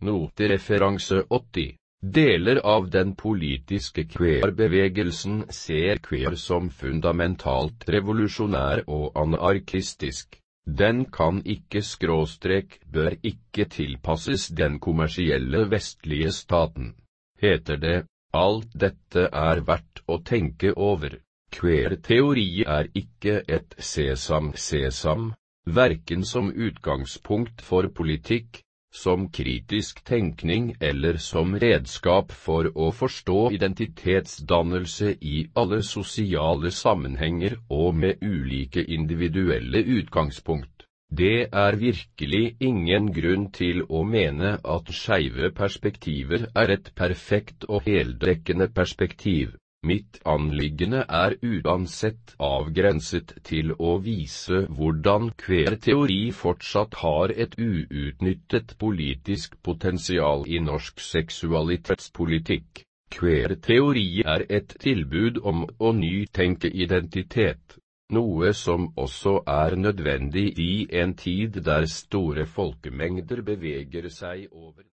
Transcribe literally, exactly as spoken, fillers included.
Notereferanse åtti. Deler av den politiske queer-bevegelsen ser queer som fundamentalt revolusjonær og anarkistisk. Den kan ikke skråstrek bør ikke tilpasses den kommersielle vestlige staten. Heter det, alt dette er verdt å tenke over. Queer-teori er ikke et sesam-sesam, hverken som utgangspunkt for politikk, som kritisk tenkning eller som redskap for å forstå identitetsdannelse i alle sosiale sammenhenger og med ulike individuelle utgangspunkt. Det er virkelig ingen grunn til å mene at skeive perspektiver er et perfekt og heldekkende perspektiv. Mitt anliggende er uansett avgrenset til å vise hvordan queer-teori fortsatt har et uutnyttet politisk potensial i norsk seksualitetspolitikk. Queer-teori er et tilbud om å nytenke identitet, noe som også er nødvendig i en tid der store folkemengder beveger seg over